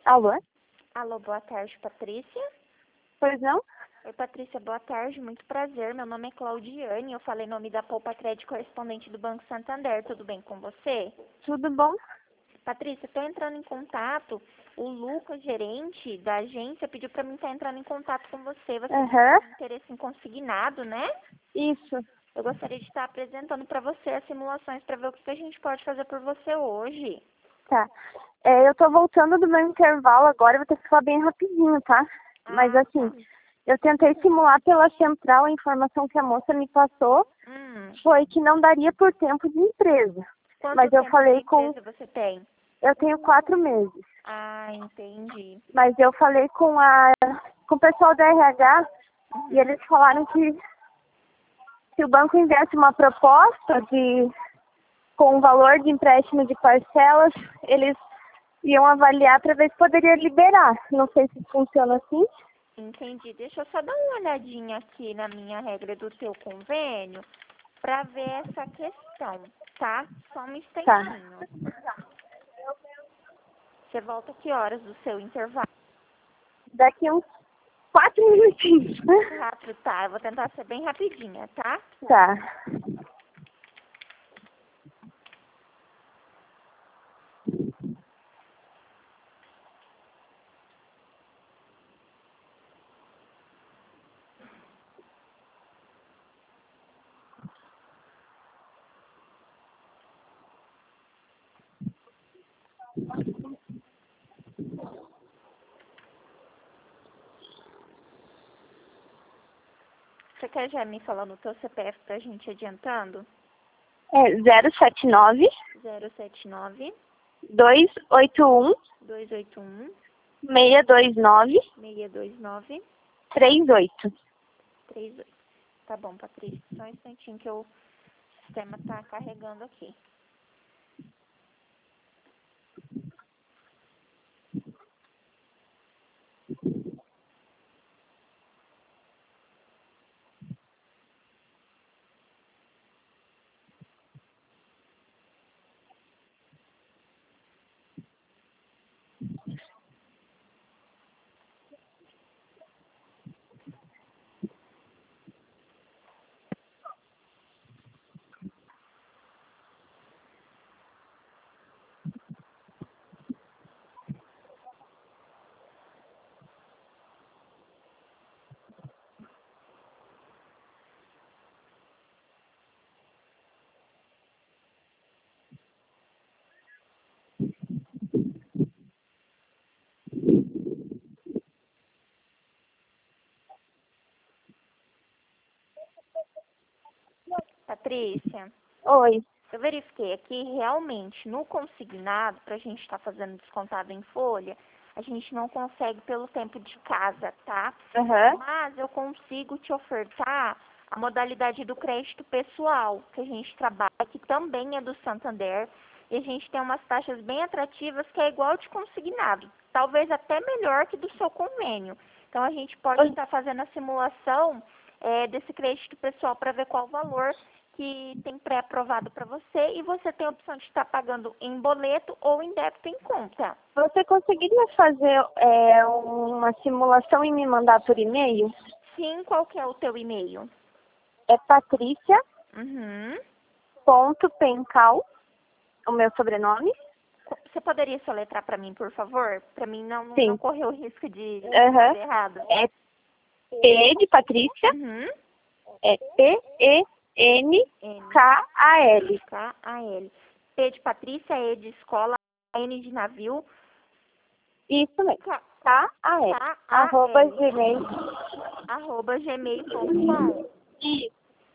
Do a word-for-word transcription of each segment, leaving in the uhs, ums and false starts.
Alô? Alô, boa tarde, Patrícia. Pois não? Oi, Patrícia, boa tarde, muito prazer. Meu nome é Claudiane, eu falei em nome da Poupa Crédito, correspondente do Banco Santander. Tudo bem com você? Tudo bom? Patrícia, estou entrando em contato. O Lucas, gerente da agência, pediu para mim estar entrando em contato com você. Você Aham. tem interesse em consignado, né? Isso. Eu gostaria de estar apresentando para você as simulações para ver o que que a gente pode fazer por você hoje. Tá. É, eu tô voltando do meu intervalo agora, eu vou ter que falar bem rapidinho, tá? Mas Ah, assim, tá. eu tentei simular pela central, a informação que a moça me passou Hum. foi que não daria por tempo de empresa. Quanto Mas eu tempo falei de com... empresa você tem? Eu tenho quatro meses. Ah, entendi. Mas eu falei com a com o pessoal da R H Uhum. e eles falaram que se o banco enviasse uma proposta de com um valor de empréstimo de parcelas, eles iam avaliar para ver se poderia liberar. Não sei se funciona assim. Entendi. Deixa eu só dar uma olhadinha aqui na minha regra do teu convênio para ver essa questão, tá? Só um Tá. instantinho. Você volta que horas do seu intervalo? Daqui uns quatro minutinhos. Quatro, tá? Eu vou tentar ser bem rapidinha, tá? Tá. Você quer já me falar no teu C P F pra gente ir adiantando? É zero sete nove, zero sete nove, dois oito um, dois oito um, seis dois nove, seis dois nove, três oito. três oito. Tá bom, Patrícia. Só um instantinho que o sistema tá carregando aqui. Patrícia, Oi. eu verifiquei aqui, realmente, no consignado, para a gente estar fazendo descontado em folha, a gente não consegue pelo tempo de casa, tá? Aham. Mas eu consigo te ofertar a modalidade do crédito pessoal, que a gente trabalha, que também é do Santander, e a gente tem umas taxas bem atrativas, que é igual de consignado, talvez até melhor que do seu convênio. Então, a gente pode Oi. estar fazendo a simulação é, desse crédito pessoal para ver qual o valor que tem pré-aprovado para você, e você tem a opção de estar pagando em boleto ou em débito em conta. Você conseguiria fazer é, uma simulação e me mandar por e-mail? Sim, qual que é o teu e-mail? É patrícia Uhum. ponto pencal, o meu sobrenome. Você poderia soletrar para mim, por favor? Para mim não, Sim. não correr o risco de Aham. fazer errado. É P de Patrícia, Uhum. é P E N N, K A L. K, A, L. P de Patrícia, E de escola, N de navio, Isso mesmo. K, K A L. K, A, Arroba L, gmail. arroba gmail ponto com. Isso.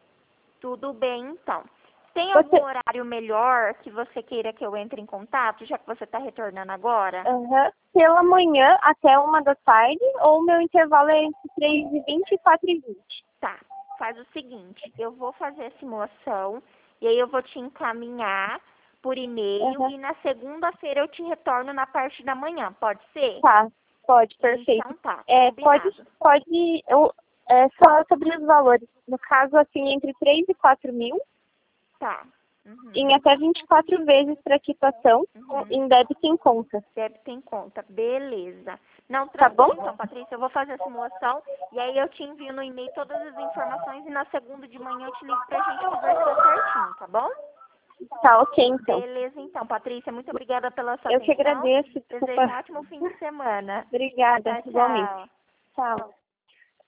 Tudo bem, então. Tem algum Você, horário melhor que você queira que eu entre em contato, já que você está retornando agora? aham, pela manhã até uma da tarde, ou o meu intervalo é entre três e vinte e quatro e vinte. Tá, faz o seguinte, eu vou fazer a simulação e aí eu vou te encaminhar por e-mail Aham. e na segunda-feira eu te retorno na parte da manhã, pode ser? Tá, pode, perfeito. Então tá, É, pode, combinado. pode, eu, é só sobre os valores. No caso, assim, entre três e quatro mil. Tá, Uhum. em até vinte e quatro vezes para quitação, Uhum. em débito em conta. Débito em conta, beleza. Não, Tá tranquilo bom? então, Patrícia, eu vou fazer a simulação e aí eu te envio no e-mail todas as informações e na segunda de manhã eu te ligo pra gente conversar certinho, tá bom? Tá ok, então. Beleza, então, Patrícia, muito obrigada pela sua Eu que atenção. agradeço, Desejo desculpa. um ótimo fim de semana. Obrigada, Tchau, igualmente. tchau. Tchau.